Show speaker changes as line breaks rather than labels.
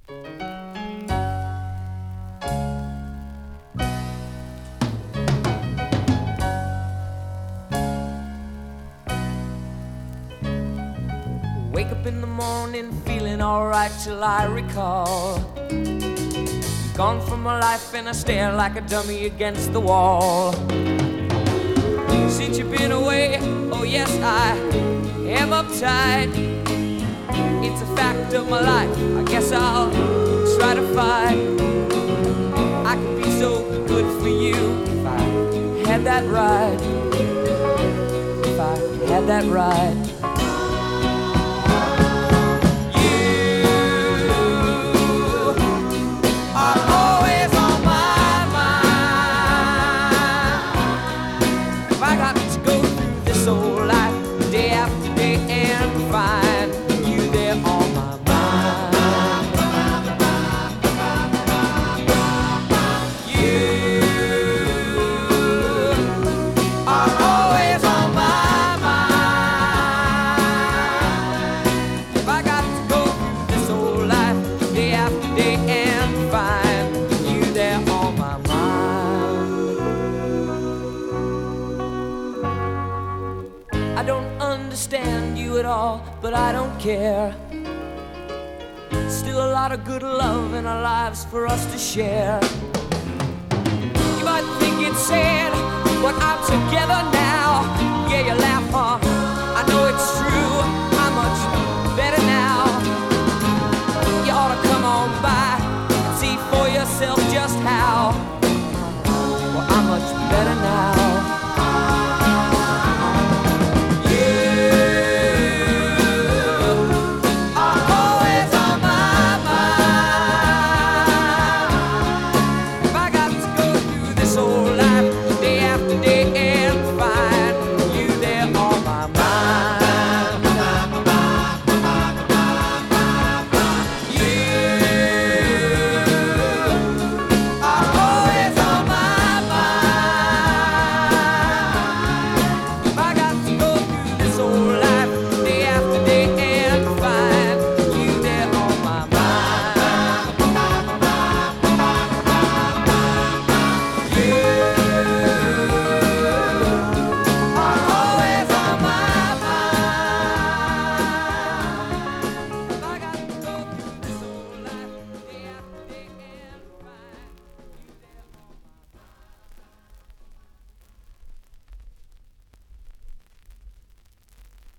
Wake up in the morning feeling alright till I recall. Gone from my life and I stare like a dummy against the wall. Since you've been away, oh yes, I am uptight. It's a fact of my life, I guess I'll try to fight. I could be so good for you if I had that right. If I had that right. But I don't care. Still a lot of good love in our lives for us to share. You might think it's sad, but I'm together now. Yeah, you laugh, huh? I know it's true.